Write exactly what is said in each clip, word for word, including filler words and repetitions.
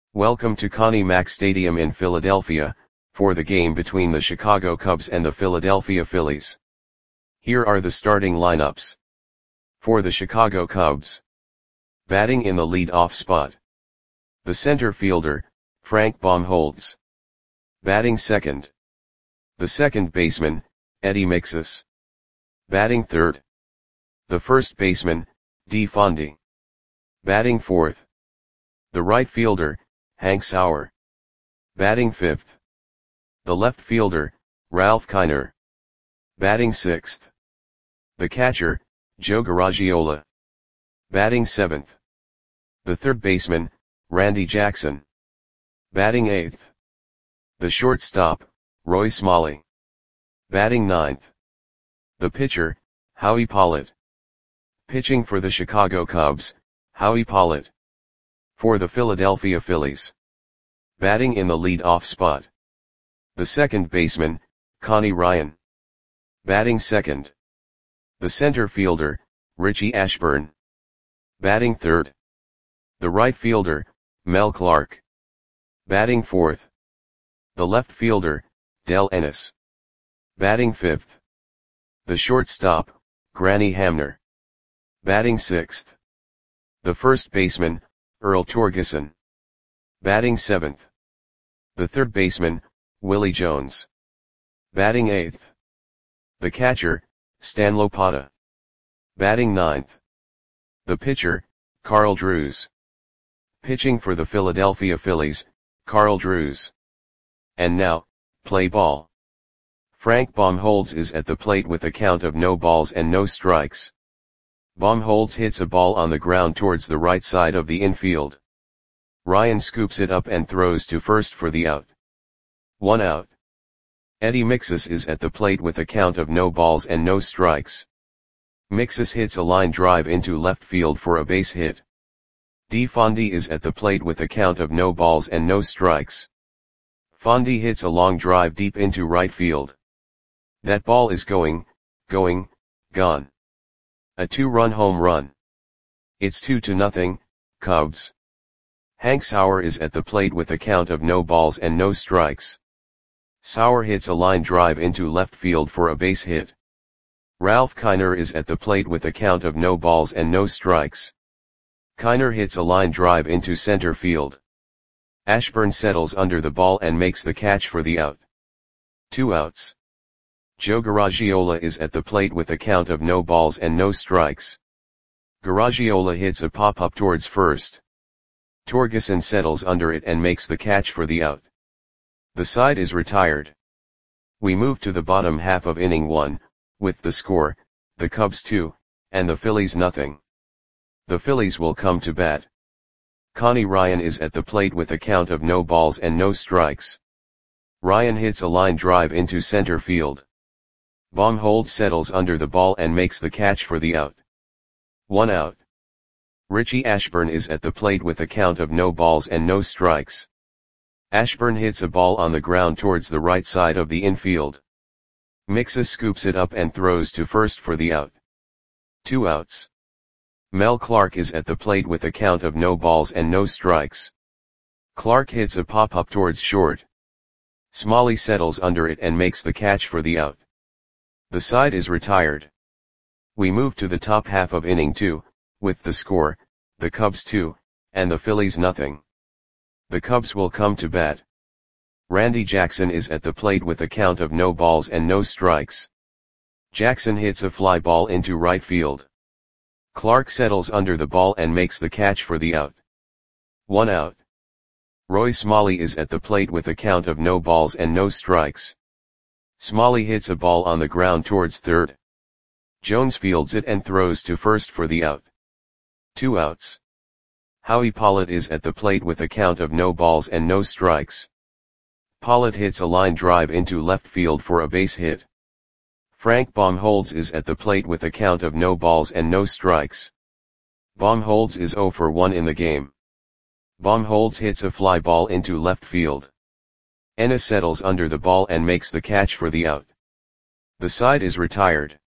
Welcome to Connie Mack Stadium in Philadelphia, for the game between the Chicago Cubs and the Philadelphia Phillies. Here are the starting lineups. For the Chicago Cubs. Batting in the lead-off spot. The center fielder, Frank Baumholtz. Batting second. The second baseman, Eddie Mixas. Batting third. The first baseman, Dee Fondy. Batting fourth. The right fielder, Hank Sauer. Batting fifth. The left fielder, Ralph Kiner. Batting sixth. The catcher, Joe Garagiola. Batting seventh. The third baseman, Randy Jackson. Batting eighth. The shortstop, Roy Smalley. Batting ninth. The pitcher, Howie Pollitt. Pitching for the Chicago Cubs, Howie Pollitt. For the Philadelphia Phillies. Batting in the lead-off spot. The second baseman, Connie Ryan. Batting second. The center fielder, Richie Ashburn. Batting third. The right fielder, Mel Clark. Batting fourth. The left fielder, Del Ennis. Batting fifth. The shortstop, Granny Hamner. Batting sixth. The first baseman, Earl Torgeson. Batting seventh. The third baseman, Willie Jones. Batting eighth. The catcher, Stan Lopata. Batting ninth. The pitcher, Carl Drews. Pitching for the Philadelphia Phillies, Carl Drews. And now, play ball. Frank Baumholtz is at the plate with a count of no balls and no strikes. Baumholtz hits a ball on the ground towards the right side of the infield. Ryan scoops it up and throws to first for the out. One out. Eddie Mixas is at the plate with a count of no balls and no strikes. Mixas hits a line drive into left field for a base hit. Dee Fondy is at the plate with a count of no balls and no strikes. Fondy hits a long drive deep into right field. That ball is going, going, gone. A two-run home run. It's two to nothing, Cubs. Hank Sauer is at the plate with a count of no balls and no strikes. Sauer hits a line drive into left field for a base hit. Ralph Kiner is at the plate with a count of no balls and no strikes. Kiner hits a line drive into center field. Ashburn settles under the ball and makes the catch for the out. Two outs. Joe Garagiola is at the plate with a count of no balls and no strikes. Garagiola hits a pop-up towards first. Torgeson settles under it and makes the catch for the out. The side is retired. We move to the bottom half of inning one, with the score, the Cubs two, and the Phillies nothing. The Phillies will come to bat. Connie Ryan is at the plate with a count of no balls and no strikes. Ryan hits a line drive into center field. Baumholtz settles under the ball and makes the catch for the out. One out. Richie Ashburn is at the plate with a count of no balls and no strikes. Ashburn hits a ball on the ground towards the right side of the infield. Mixas scoops it up and throws to first for the out. Two outs. Mel Clark is at the plate with a count of no balls and no strikes. Clark hits a pop-up towards short. Smalley settles under it and makes the catch for the out. The side is retired. We move to the top half of inning two, with the score, the Cubs two, and the Phillies nothing. The Cubs will come to bat. Randy Jackson is at the plate with a count of no balls and no strikes. Jackson hits a fly ball into right field. Clark settles under the ball and makes the catch for the out. One out. Roy Smalley is at the plate with a count of no balls and no strikes. Smalley hits a ball on the ground towards third. Jones fields it and throws to first for the out. Two outs. Howie Pollitt is at the plate with a count of no balls and no strikes. Pollitt hits a line drive into left field for a base hit. Frank Baumholtz is at the plate with a count of no balls and no strikes. Baumholtz is zero for one in the game. Baumholtz hits a fly ball into left field. Ennis settles under the ball and makes the catch for the out. The side is retired.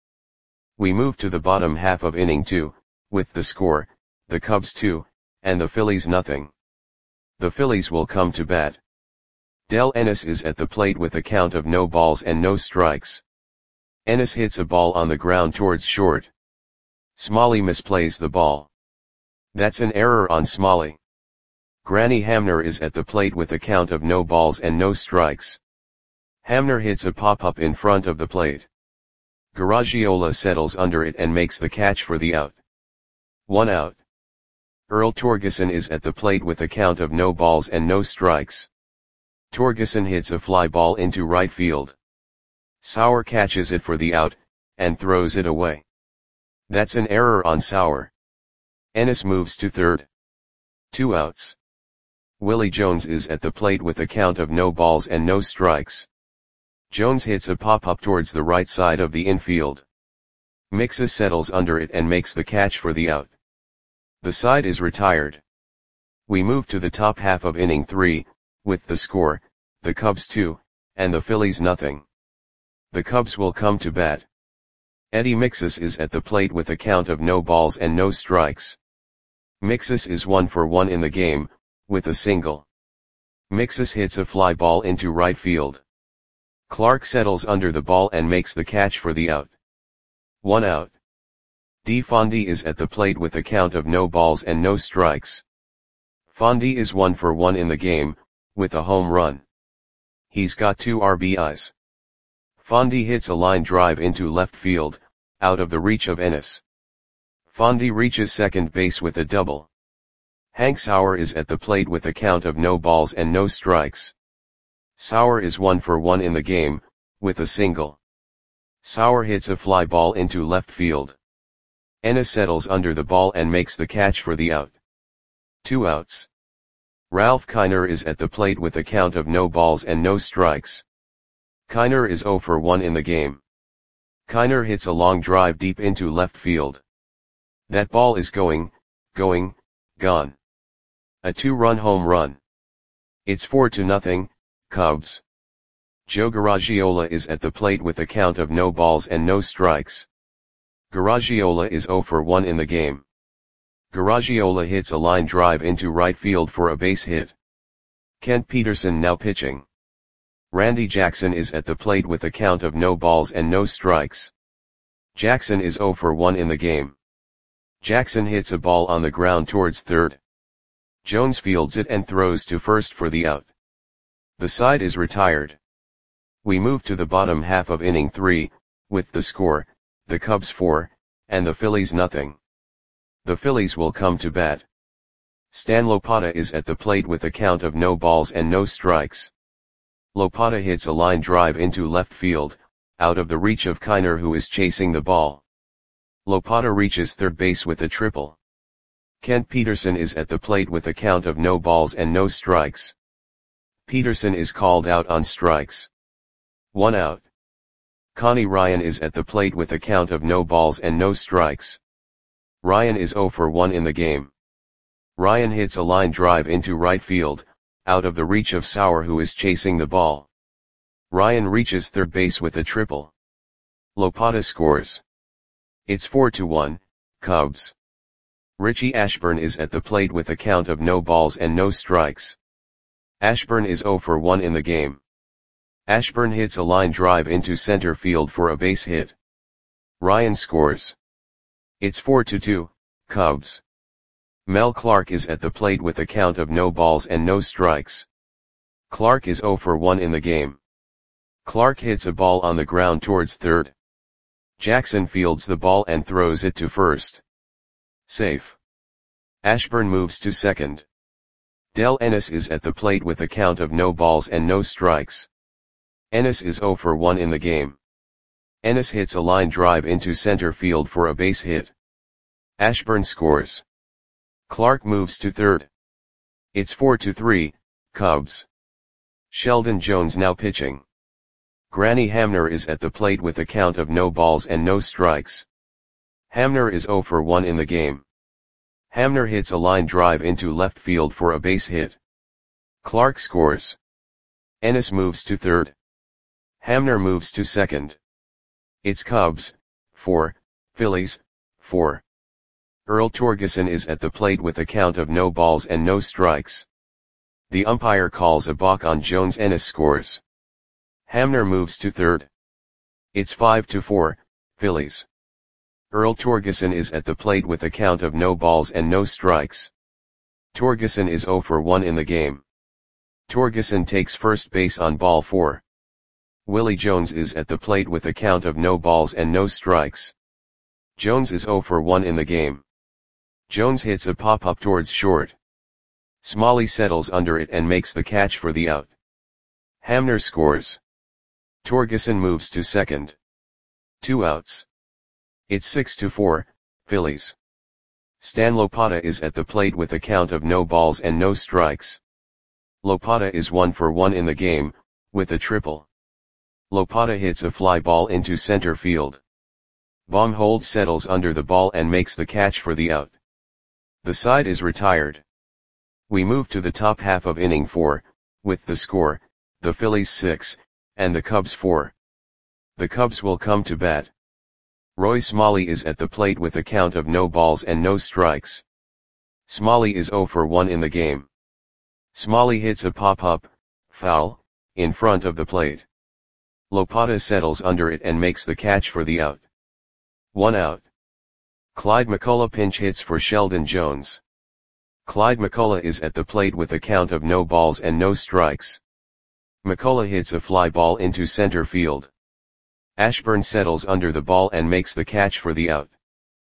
We move to the bottom half of inning two, with the score, the Cubs two, and the Phillies nothing. The Phillies will come to bat. Del Ennis is at the plate with a count of no balls and no strikes. Ennis hits a ball on the ground towards short. Smalley misplays the ball. That's an error on Smalley. Granny Hamner is at the plate with a count of no balls and no strikes. Hamner hits a pop-up in front of the plate. Garagiola settles under it and makes the catch for the out. One out. Earl Torgeson is at the plate with a count of no balls and no strikes. Torgeson hits a fly ball into right field. Sauer catches it for the out, and throws it away. That's an error on Sauer. Ennis moves to third. Two outs. Willie Jones is at the plate with a count of no balls and no strikes. Jones hits a pop-up towards the right side of the infield. Mixes settles under it and makes the catch for the out. The side is retired. We move to the top half of inning three, with the score, the Cubs two, and the Phillies nothing. The Cubs will come to bat. Eddie Mixes is at the plate with a count of no balls and no strikes. Mixes is one for one in the game, with a single. Mixes hits a fly ball into right field. Clark settles under the ball and makes the catch for the out. One out. D. Fondy is at the plate with a count of no balls and no strikes. Fondy is one for one in the game, with a home run. He's got two R B Is. Fondy hits a line drive into left field, out of the reach of Ennis. Fondy reaches second base with a double. Hank Sauer is at the plate with a count of no balls and no strikes. Sauer is one for one in the game, with a single. Sauer hits a fly ball into left field. Ennis settles under the ball and makes the catch for the out. Two outs. Ralph Kiner is at the plate with a count of no balls and no strikes. Kiner is zero for one in the game. Kiner hits a long drive deep into left field. That ball is going, going, gone. A two-run home run. It's four to nothing, Cubs. Joe Garagiola is at the plate with a count of no balls and no strikes. Garagiola is zero for one in the game. Garagiola hits a line drive into right field for a base hit. Kent Peterson now pitching. Randy Jackson is at the plate with a count of no balls and no strikes. Jackson is zero for one in the game. Jackson hits a ball on the ground towards third. Jones fields it and throws to first for the out. The side is retired. We move to the bottom half of inning three, with the score, the Cubs four, and the Phillies nothing. The Phillies will come to bat. Stan Lopata is at the plate with a count of no balls and no strikes. Lopata hits a line drive into left field, out of the reach of Kiner who is chasing the ball. Lopata reaches third base with a triple. Kent Peterson is at the plate with a count of no balls and no strikes. Peterson is called out on strikes. One out. Connie Ryan is at the plate with a count of no balls and no strikes. Ryan is zero for one in the game. Ryan hits a line drive into right field, out of the reach of Sauer who is chasing the ball. Ryan reaches third base with a triple. Lopata scores. It's four to one, Cubs. Richie Ashburn is at the plate with a count of no balls and no strikes. Ashburn is zero for one in the game. Ashburn hits a line drive into center field for a base hit. Ryan scores. It's four to two, Cubs. Mel Clark is at the plate with a count of no balls and no strikes. Clark is zero for one in the game. Clark hits a ball on the ground towards third. Jackson fields the ball and throws it to first. Safe. Ashburn moves to second. Del Ennis is at the plate with a count of no balls and no strikes. Ennis is zero for one in the game. Ennis hits a line drive into center field for a base hit. Ashburn scores. Clark moves to third. It's four to three, Cubs. Sheldon Jones now pitching. Granny Hamner is at the plate with a count of no balls and no strikes. Hamner is zero for one in the game. Hamner hits a line drive into left field for a base hit. Clark scores. Ennis moves to third. Hamner moves to second. It's Cubs, four, Phillies, four. Earl Torgeson is at the plate with a count of no balls and no strikes. The umpire calls a balk on Jones. Ennis scores. Hamner moves to third. It's five to four, Phillies. Earl Torgeson is at the plate with a count of no balls and no strikes. Torgeson is oh for one in the game. Torgeson takes first base on ball four. Willie Jones is at the plate with a count of no balls and no strikes. Jones is oh for one in the game. Jones hits a pop-up towards short. Smalley settles under it and makes the catch for the out. Hamner scores. Torgeson moves to second. Two outs. It's six to four, Phillies. Stan Lopata is at the plate with a count of no balls and no strikes. Lopata is one for one in the game, with a triple. Lopata hits a fly ball into center field. Baumholtz settles under the ball and makes the catch for the out. The side is retired. We move to the top half of inning four, with the score, the Phillies six, and the Cubs four. The Cubs will come to bat. Roy Smalley is at the plate with a count of no balls and no strikes. Smalley is oh for one in the game. Smalley hits a pop-up, foul, in front of the plate. Lopata settles under it and makes the catch for the out. One out. Clyde McCullough pinch hits for Sheldon Jones. Clyde McCullough is at the plate with a count of no balls and no strikes. McCullough hits a fly ball into center field. Ashburn settles under the ball and makes the catch for the out.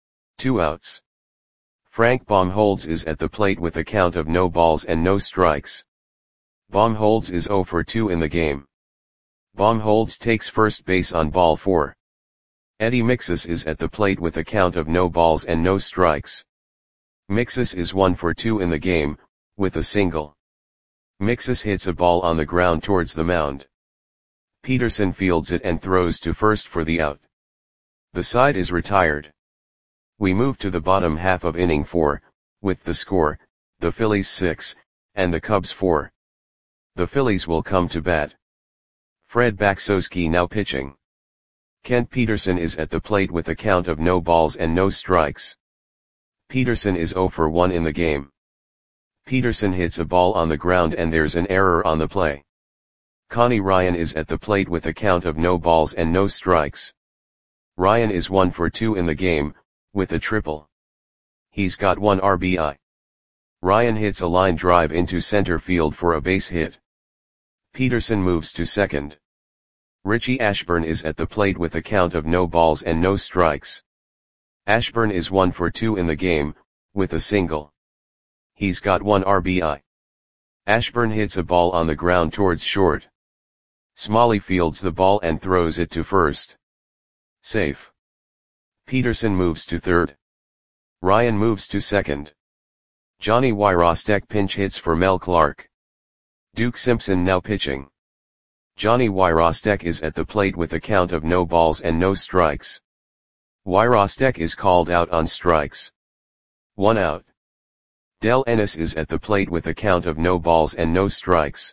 Two outs. Frank Baumholtz is at the plate with a count of no balls and no strikes. Baumholtz is oh for two in the game. Baumholtz takes first base on ball four. Eddie Mixus is at the plate with a count of no balls and no strikes. Mixus is one for two in the game, with a single. Mixus hits a ball on the ground towards the mound. Peterson fields it and throws to first for the out. The side is retired. We move to the bottom half of inning four, with the score, the Phillies six, and the Cubs four. The Phillies will come to bat. Fred Baksowski now pitching. Kent Peterson is at the plate with a count of no balls and no strikes. Peterson is oh for one in the game. Peterson hits a ball on the ground and there's an error on the play. Connie Ryan is at the plate with a count of no balls and no strikes. Ryan is one for two in the game, with a triple. He's got one R B I. Ryan hits a line drive into center field for a base hit. Peterson moves to second. Richie Ashburn is at the plate with a count of no balls and no strikes. Ashburn is one for two in the game, with a single. He's got one R B I. Ashburn hits a ball on the ground towards short. Smalley fields the ball and throws it to first. Safe. Peterson moves to third. Ryan moves to second. Johnny Wyrostek pinch hits for Mel Clark. Duke Simpson now pitching. Johnny Wyrostek is at the plate with a count of no balls and no strikes. Wyrostek is called out on strikes. One out. Del Ennis is at the plate with a count of no balls and no strikes.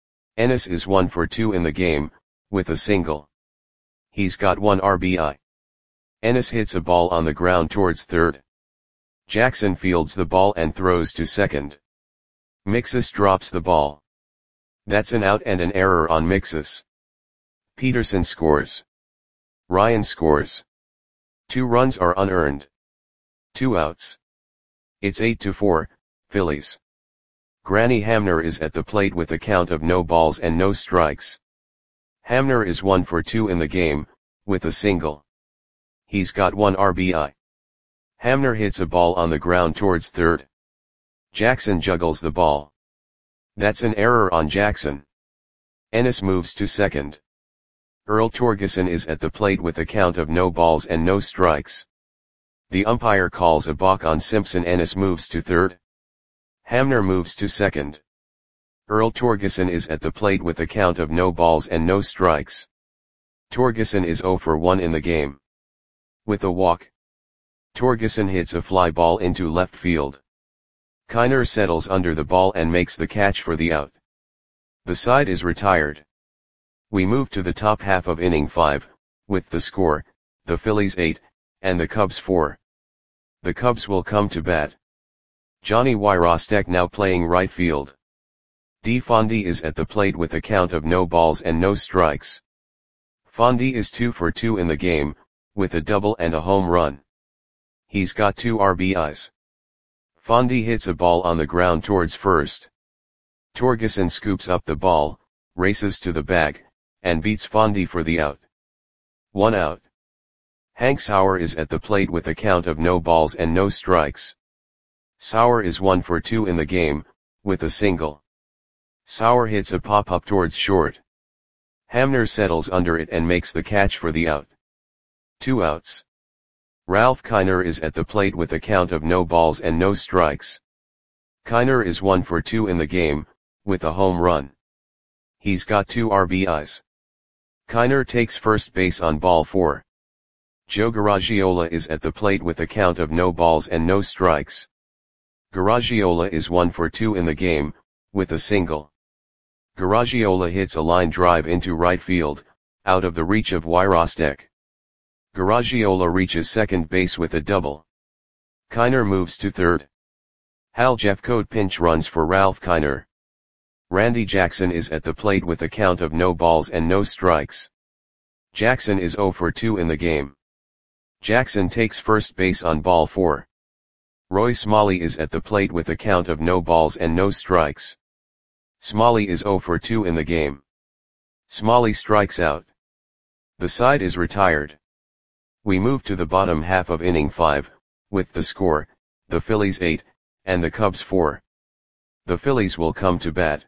Ennis is one for two in the game, with a single. He's got one R B I. Ennis hits a ball on the ground towards third. Jackson fields the ball and throws to second. Mixus drops the ball. That's an out and an error on Mixus. Peterson scores. Ryan scores. Two runs are unearned. Two outs. It's eight to four, Phillies. Granny Hamner is at the plate with a count of no balls and no strikes. Hamner is one for two in the game, with a single. He's got one R B I. Hamner hits a ball on the ground towards third. Jackson juggles the ball. That's an error on Jackson. Ennis moves to second. Earl Torgeson is at the plate with a count of no balls and no strikes. The umpire calls a balk on Simpson. Ennis moves to third. Hamner moves to second. Earl Torgeson is at the plate with a count of no balls and no strikes. Torgeson is oh for one in the game. With a walk. Torgeson hits a fly ball into left field. Kiner settles under the ball and makes the catch for the out. The side is retired. We move to the top half of inning five, with the score, the Phillies eight, and the Cubs four. The Cubs will come to bat. Johnny Wyrostek now playing right field. D. Fondy is at the plate with a count of no balls and no strikes. Fondy is two for two in the game, with a double and a home run. He's got two R B Is. Fondy hits a ball on the ground towards first. Torgeson scoops up the ball, races to the bag, and beats Fondy for the out. One out. Hank Sauer is at the plate with a count of no balls and no strikes. Sauer is one for two in the game, with a single. Sauer hits a pop-up towards short. Hamner settles under it and makes the catch for the out. Two outs. Ralph Kiner is at the plate with a count of no balls and no strikes. Kiner is one for two in the game, with a home run. He's got two R B Is. Kiner takes first base on ball four. Joe Garagiola is at the plate with a count of no balls and no strikes. Garagiola is one for two in the game, with a single. Garagiola hits a line drive into right field, out of the reach of Wyrostek. Garagiola reaches second base with a double. Kiner moves to third. Hal Jeffcoat pinch runs for Ralph Kiner. Randy Jackson is at the plate with a count of no balls and no strikes. Jackson is zero for two in the game. Jackson takes first base on ball four. Roy Smalley is at the plate with a count of no balls and no strikes. Smalley is zero for two in the game. Smalley strikes out. The side is retired. We move to the bottom half of inning five, with the score, the Phillies eight, and the Cubs four. The Phillies will come to bat.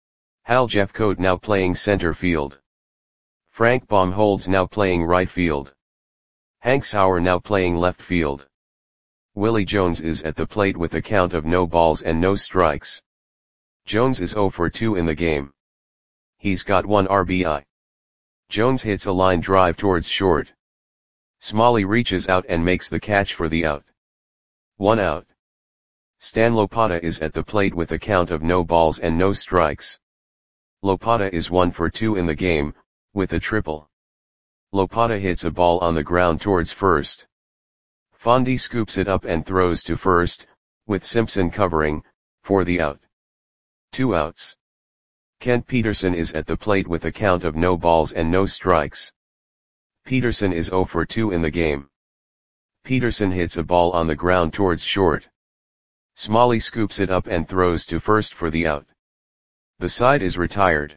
Hal Jeffcoat now playing center field. Frank Baumholtz now playing right field. Hank Sauer now playing left field. Willie Jones is at the plate with a count of no balls and no strikes. Jones is zero for two in the game. He's got one R B I. Jones hits a line drive towards short. Smalley reaches out and makes the catch for the out. One out. Stan Lopata is at the plate with a count of no balls and no strikes. Lopata is one for two in the game, with a triple. Lopata hits a ball on the ground towards first. Fondy scoops it up and throws to first, with Simpson covering, for the out. Two outs. Kent Peterson is at the plate with a count of no balls and no strikes. Peterson is zero for two in the game. Peterson hits a ball on the ground towards short. Smalley scoops it up and throws to first for the out. The side is retired.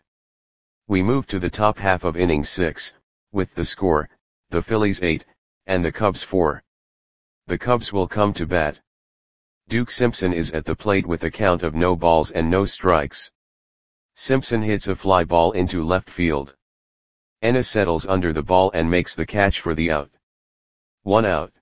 We move to the top half of inning six, with the score, the Phillies eight, and the Cubs four. The Cubs will come to bat. Duke Simpson is at the plate with a count of no balls and no strikes. Simpson hits a fly ball into left field. Ennis settles under the ball and makes the catch for the out. One out.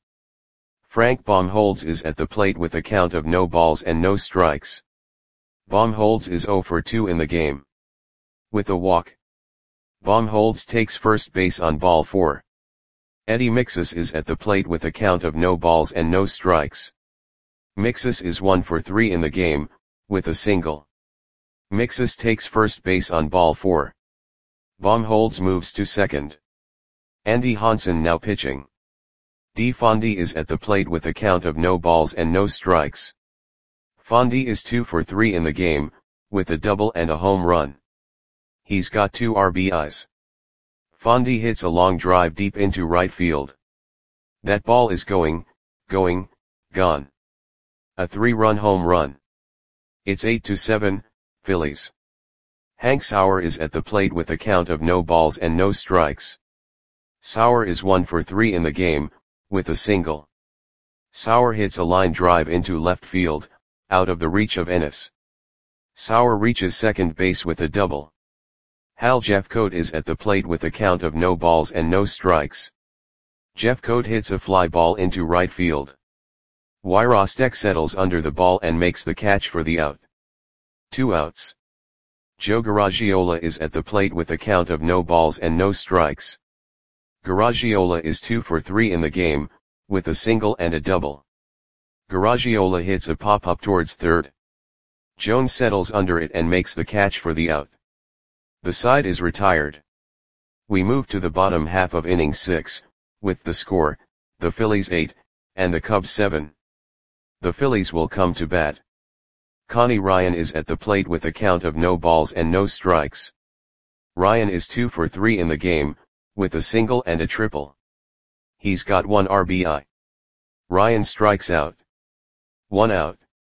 Frank Baumholtz is at the plate with a count of no balls and no strikes. Baumholtz is zero for two in the game. With a walk. Baumholtz takes first base on ball four. Eddie Mixus is at the plate with a count of no balls and no strikes. Mixus is one for three in the game, with a single. Mixus takes first base on ball four. Baumholtz moves to second. Andy Hansen now pitching. D. Fondy is at the plate with a count of no balls and no strikes. Fondy is two for three in the game, with a double and a home run. He's got two R B Is. Fondy hits a long drive deep into right field. That ball is going, going, gone. A three-run home run. It's eight to seven, Phillies. Hank Sauer is at the plate with a count of no balls and no strikes. Sauer is one for three in the game, with a single. Sauer hits a line drive into left field, out of the reach of Ennis. Sauer reaches second base with a double. Hal Jeffcoat is at the plate with a count of no balls and no strikes. Jeffcoat hits a fly ball into right field. Wyrostek settles under the ball and makes the catch for the out. Two outs. Joe Garagiola is at the plate with a count of no balls and no strikes. Garagiola is two for three in the game, with a single and a double. Garagiola hits a pop-up towards third. Jones settles under it and makes the catch for the out. The side is retired. We move to the bottom half of inning six, with the score, the Phillies eight, and the Cubs seven. The Phillies will come to bat. Connie Ryan is at the plate with a count of no balls and no strikes. Ryan is two for three in the game, with a single and a triple. He's got one R B I. Ryan strikes out. One out.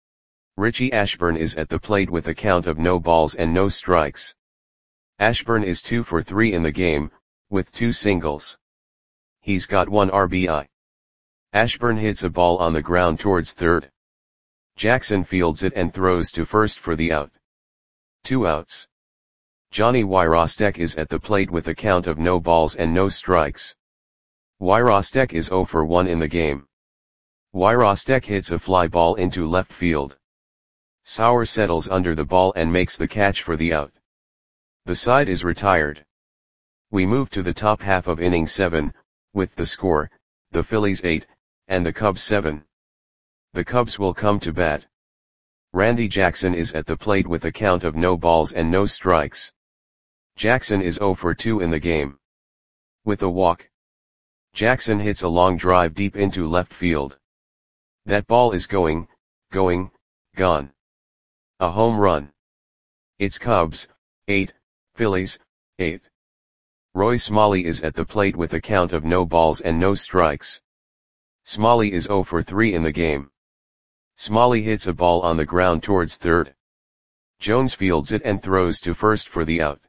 Richie Ashburn is at the plate with a count of no balls and no strikes. Ashburn is two for three in the game, with two singles. He's got one R B I. Ashburn hits a ball on the ground towards third. Jackson fields it and throws to first for the out. Two outs. Johnny Wyrostek is at the plate with a count of no balls and no strikes. Wyrostek is zero for one in the game. Wyrostek hits a fly ball into left field. Sauer settles under the ball and makes the catch for the out. The side is retired. We move to the top half of inning seven, with the score, the Phillies eight, and the Cubs seven. The Cubs will come to bat. Randy Jackson is at the plate with a count of no balls and no strikes. Jackson is zero for two in the game. With a walk. Jackson hits a long drive deep into left field. That ball is going, going, gone. A home run. It's Cubs, eight, Phillies, eight. Roy Smalley is at the plate with a count of no balls and no strikes. Smalley is zero for three in the game. Smalley hits a ball on the ground towards third. Jones fields it and throws to first for the out.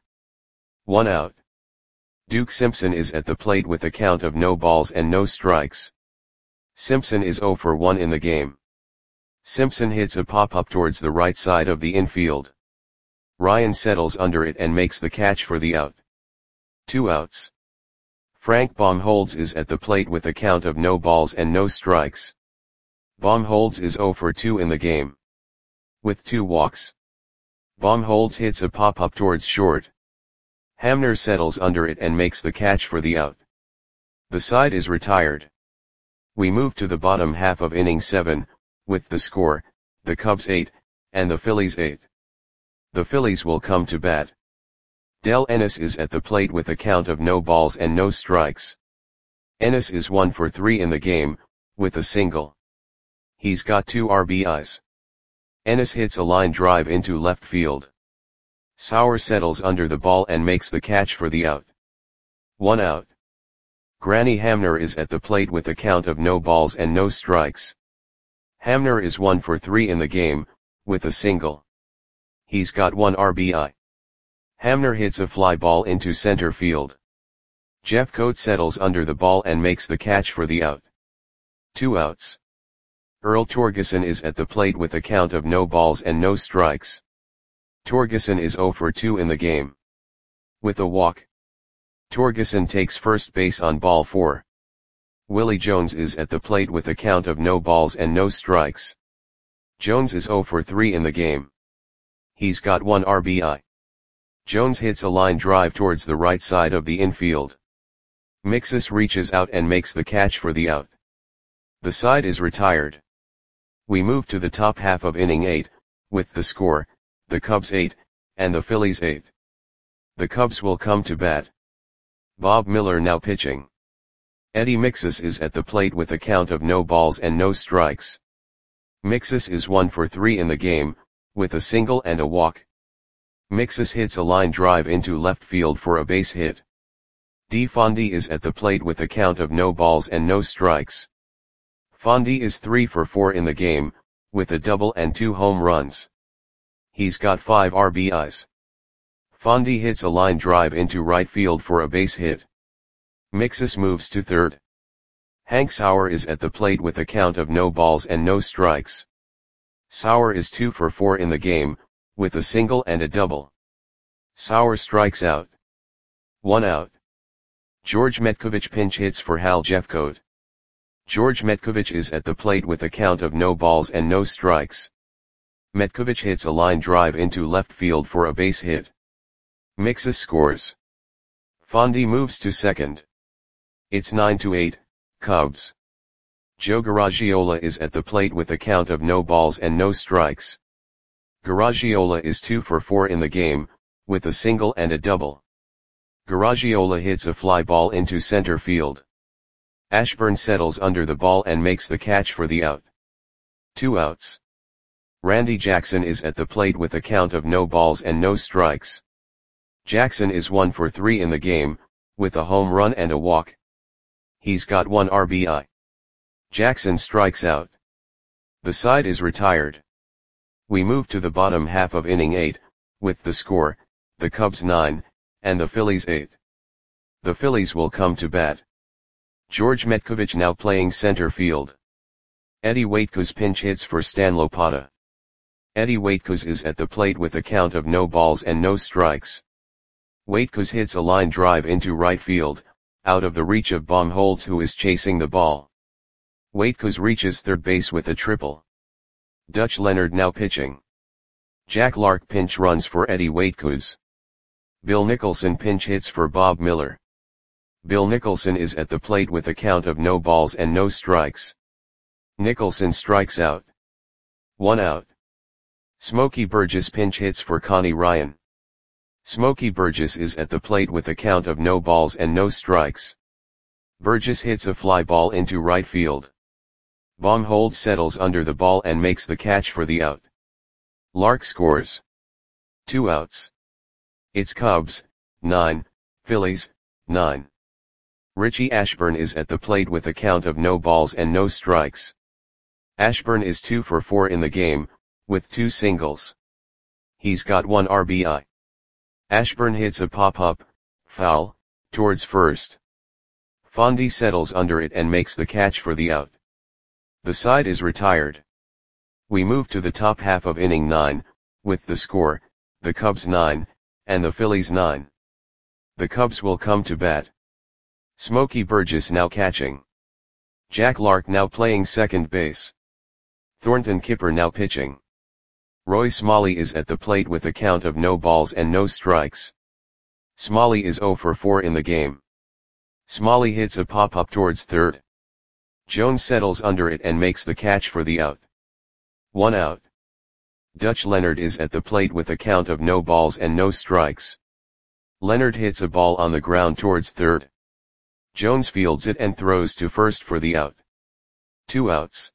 One out. Duke Simpson is at the plate with a count of no balls and no strikes. Simpson is zero for one in the game. Simpson hits a pop-up towards the right side of the infield. Ryan settles under it and makes the catch for the out. Two outs. Frank Baumholtz is at the plate with a count of no balls and no strikes. Baumholtz is zero for two in the game. With two walks. Baumholtz hits a pop-up towards short. Hamner settles under it and makes the catch for the out. The side is retired. We move to the bottom half of inning seven, with the score, the Cubs eight, and the Phillies eight. The Phillies will come to bat. Del Ennis is at the plate with a count of no balls and no strikes. Ennis is one for three in the game, with a single. He's got two R B Is. Ennis hits a line drive into left field. Sauer settles under the ball and makes the catch for the out. One out. Granny Hamner is at the plate with a count of no balls and no strikes. Hamner is one for three in the game, with a single. He's got one R B I. Hamner hits a fly ball into center field. Jeffcoat settles under the ball and makes the catch for the out. Two outs. Earl Torgeson is at the plate with a count of no balls and no strikes. Torgeson is zero for two in the game. With a walk. Torgeson takes first base on ball four. Willie Jones is at the plate with a count of no balls and no strikes. Jones is zero for three in the game. He's got one R B I. Jones hits a line drive towards the right side of the infield. Mixus reaches out and makes the catch for the out. The side is retired. We move to the top half of inning eight, with the score, the Cubs eight, and the Phillies eight. The Cubs will come to bat. Bob Miller now pitching. Eddie Mixus is at the plate with a count of no balls and no strikes. Mixus is one for three in the game, with a single and a walk. Mixus hits a line drive into left field for a base hit. D. Fondy is at the plate with a count of no balls and no strikes. Fondy is three for four in the game, with a double and two home runs. He's got five R B Is. Fondy hits a line drive into right field for a base hit. Mixus moves to third. Hank Sauer is at the plate with a count of no balls and no strikes. Sauer is two for four in the game, with a single and a double. Sauer strikes out. One out. George Metkovich pinch hits for Hal Jeffcoat. George Metkovich is at the plate with a count of no balls and no strikes. Metkovich hits a line drive into left field for a base hit. Mixus scores. Fondy moves to second. It's nine to eight, Cubs. Joe Garagiola is at the plate with a count of no balls and no strikes. Garagiola is two for four in the game, with a single and a double. Garagiola hits a fly ball into center field. Ashburn settles under the ball and makes the catch for the out. Two outs. Randy Jackson is at the plate with a count of no balls and no strikes. Jackson is one for three in the game, with a home run and a walk. He's got one R B I. Jackson strikes out. The side is retired. We move to the bottom half of inning eight, with the score, the Cubs nine, and the Phillies eight. The Phillies will come to bat. George Metkovich now playing center field. Eddie Waitkos pinch hits for Stan Lopata. Eddie Waitkos is at the plate with a count of no balls and no strikes. Waitkos hits a line drive into right field, out of the reach of Baumholtz, who is chasing the ball. Waitkos reaches third base with a triple. Dutch Leonard now pitching. Jack Lark pinch runs for Eddie Waitkos. Bill Nicholson pinch hits for Bob Miller. Bill Nicholson is at the plate with a count of no balls and no strikes. Nicholson strikes out. One out. Smokey Burgess pinch hits for Connie Ryan. Smokey Burgess is at the plate with a count of no balls and no strikes. Burgess hits a fly ball into right field. Baumholtz settles under the ball and makes the catch for the out. Lark scores. Two outs. It's Cubs, nine, Phillies, nine. Richie Ashburn is at the plate with a count of no balls and no strikes. Ashburn is two for four in the game, with two singles. He's got one R B I. Ashburn hits a pop-up, foul, towards first. Fondy settles under it and makes the catch for the out. The side is retired. We move to the top half of inning nine, with the score, the Cubs nine, and the Phillies nine. The Cubs will come to bat. Smokey Burgess now catching. Jack Lark now playing second base. Thornton Kipper now pitching. Roy Smalley is at the plate with a count of no balls and no strikes. Smalley is zero for four in the game. Smalley hits a pop-up towards third. Jones settles under it and makes the catch for the out. One out. Dutch Leonard is at the plate with a count of no balls and no strikes. Leonard hits a ball on the ground towards third. Jones fields it and throws to first for the out. Two outs.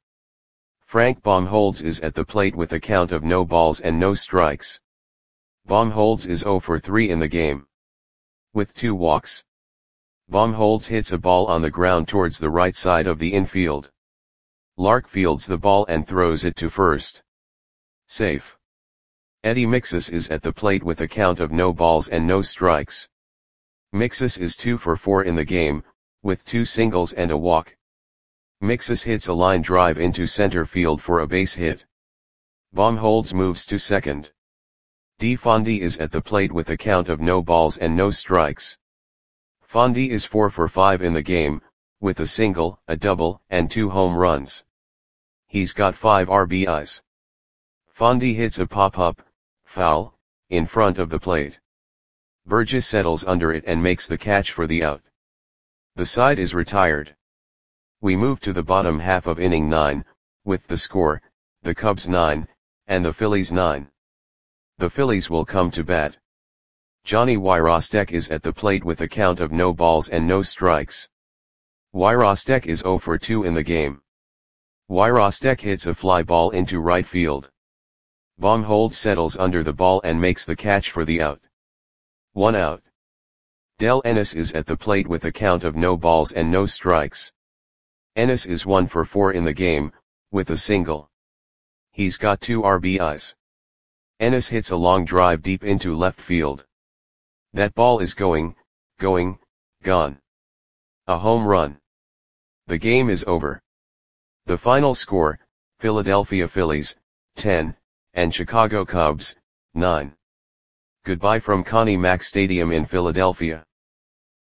Frank Baumholtz is at the plate with a count of no balls and no strikes. Baumholtz is zero for three in the game. With two walks. Baumholtz hits a ball on the ground towards the right side of the infield. Lark fields the ball and throws it to first. Safe. Eddie Mixus is at the plate with a count of no balls and no strikes. Mixus is two for four in the game, with two singles and a walk. Mixus hits a line drive into center field for a base hit. Baumholtz moves to second. D. Fondy is at the plate with a count of no balls and no strikes. Fondy is four for five in the game, with a single, a double, and two home runs. He's got five R B Is. Fondy hits a pop-up, foul, in front of the plate. Burgess settles under it and makes the catch for the out. The side is retired. We move to the bottom half of inning nine, with the score, the Cubs nine, and the Phillies nine. The Phillies will come to bat. Johnny Wyrostek is at the plate with a count of no balls and no strikes. Wyrostek is zero for two in the game. Wyrostek hits a fly ball into right field. Baumholtz settles under the ball and makes the catch for the out. One out. Del Ennis is at the plate with a count of no balls and no strikes. Ennis is one for four in the game, with a single. He's got two R B Is. Ennis hits a long drive deep into left field. That ball is going, going, gone. A home run. The game is over. The final score, Philadelphia Phillies, ten, and Chicago Cubs, nine. Goodbye from Connie Mack Stadium in Philadelphia.